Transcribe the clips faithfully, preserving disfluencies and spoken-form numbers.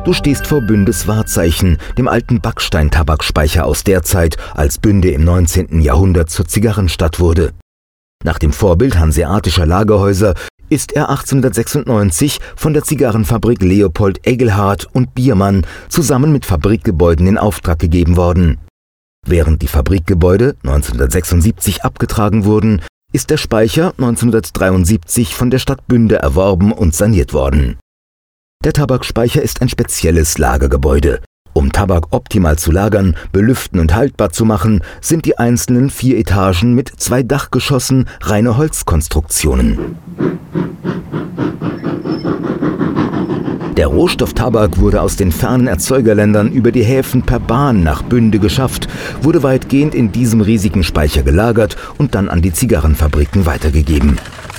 Du stehst vor Bündes Wahrzeichen, dem alten Backstein-Tabakspeicher aus der Zeit, als Bünde im neunzehnten Jahrhundert zur Zigarrenstadt wurde. Nach dem Vorbild hanseatischer Lagerhäuser ist er achtzehnhundertsechsundneunzig von der Zigarrenfabrik Leopold Egelhard und Biermann zusammen mit Fabrikgebäuden in Auftrag gegeben worden. Während die Fabrikgebäude neunzehnhundertsechsundsiebzig abgetragen wurden, ist der Speicher neunzehnhundertdreiundsiebzig von der Stadt Bünde erworben und saniert worden. Der Tabakspeicher ist ein spezielles Lagergebäude. Um Tabak optimal zu lagern, belüften und haltbar zu machen, sind die einzelnen vier Etagen mit zwei Dachgeschossen reine Holzkonstruktionen. Der Rohstoff Tabak wurde aus den fernen Erzeugerländern über die Häfen per Bahn nach Bünde geschafft, wurde weitgehend in diesem riesigen Speicher gelagert und dann an die Zigarrenfabriken weitergegeben.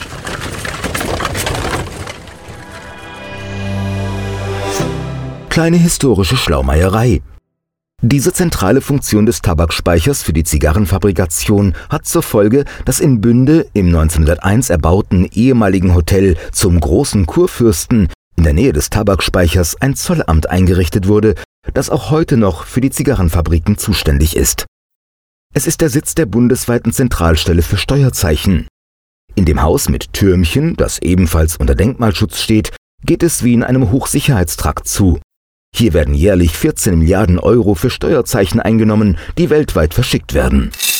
Kleine historische Schlaumeierei. Diese zentrale Funktion des Tabakspeichers für die Zigarrenfabrikation hat zur Folge, dass in Bünde im neunzehnhunderteins erbauten ehemaligen Hotel zum Großen Kurfürsten in der Nähe des Tabakspeichers ein Zollamt eingerichtet wurde, das auch heute noch für die Zigarrenfabriken zuständig ist. Es ist der Sitz der bundesweiten Zentralstelle für Steuerzeichen. In dem Haus mit Türmchen, das ebenfalls unter Denkmalschutz steht, geht es wie in einem Hochsicherheitstrakt zu. Hier werden jährlich vierzehn Milliarden Euro für Steuerzeichen eingenommen, die weltweit verschickt werden.